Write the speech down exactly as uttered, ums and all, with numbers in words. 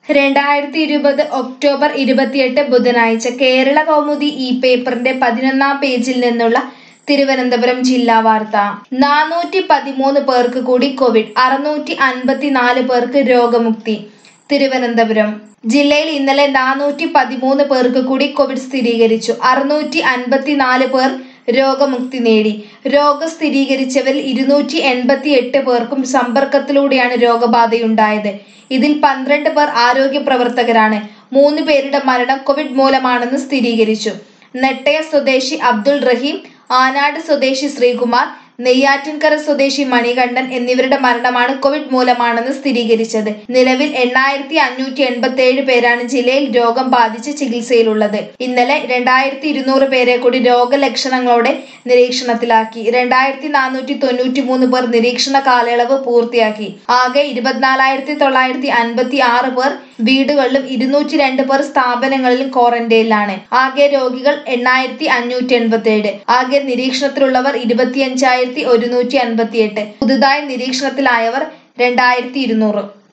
രണ്ടായിരത്തി ഇരുപത് ഒക്ടോബർ ഇരുപത്തിയെട്ട് ബുധനാഴ്ച കേരള കൗമുദി ഈ പേപ്പറിന്റെ പതിനൊന്നാം പേജിൽ നിന്നുള്ള തിരുവനന്തപുരം ജില്ലാ വാർത്ത. നാനൂറ്റി പതിമൂന്ന് പേർക്ക് കൂടി കോവിഡ്, അറുന്നൂറ്റി അൻപത്തിനാല് പേർക്ക് രോഗമുക്തി. തിരുവനന്തപുരം ജില്ലയിൽ ഇന്നലെ നാനൂറ്റി പതിമൂന്ന് പേർക്ക് കൂടി കോവിഡ് സ്ഥിരീകരിച്ചു. അറുന്നൂറ്റി അൻപത്തിനാല് പേർ രോഗമുക്തി നേടി. രോഗം സ്ഥിരീകരിച്ചവരിൽ ഇരുന്നൂറ്റി എൺപത്തി എട്ട് പേർക്കും സമ്പർക്കത്തിലൂടെയാണ് രോഗബാധയുണ്ടായത്. ഇതിൽ പന്ത്രണ്ട് പേർ ആരോഗ്യ പ്രവർത്തകരാണ്. മൂന്ന് പേരുടെ മരണം കോവിഡ് മൂലമാണെന്ന് സ്ഥിരീകരിച്ചു. നെട്ടയ സ്വദേശി അബ്ദുൾ റഹീം, ആനാട് സ്വദേശി ശ്രീകുമാർ, നെയ്യാറ്റിൻകര സ്വദേശി മണികണ്ഠൻ എന്നിവരുടെ മരണമാണ് കോവിഡ് മൂലമാണെന്ന് സ്ഥിരീകരിച്ചത്. നിലവിൽ എണ്ണായിരത്തി അഞ്ഞൂറ്റി എൺപത്തി ഏഴ് പേരാണ് ജില്ലയിൽ രോഗം ബാധിച്ച് ചികിത്സയിലുള്ളത്. ഇന്നലെ രണ്ടായിരത്തി ഇരുന്നൂറ് പേരെ കൂടി രോഗലക്ഷണങ്ങളോടെ നിരീക്ഷണത്തിലാക്കി. രണ്ടായിരത്തി നാനൂറ്റി തൊണ്ണൂറ്റി മൂന്ന് പേർ നിരീക്ഷണ കാലയളവ് പൂർത്തിയാക്കി. ആകെ ഇരുപത്തിനാലായിരത്തി തൊള്ളായിരത്തി അൻപത്തി ആറ് പേർ വീടുകളിലും ഇരുന്നൂറ്റി രണ്ട് പേർ സ്ഥാപനങ്ങളിലും ക്വാറന്റൈനിലാണ്. ആകെ രോഗികൾ എണ്ണായിരത്തി അഞ്ഞൂറ്റി എൺപത്തി ഏഴ്. ആകെ നിരീക്ഷണത്തിലുള്ളവർ ഇരുപത്തിയഞ്ചായിരത്തി ഒരുന്നൂറ്റി അൻപത്തി എട്ട്. പുതുതായി നിരീക്ഷണത്തിലായവർ രണ്ടായിരത്തി ഇരുന്നൂറ്.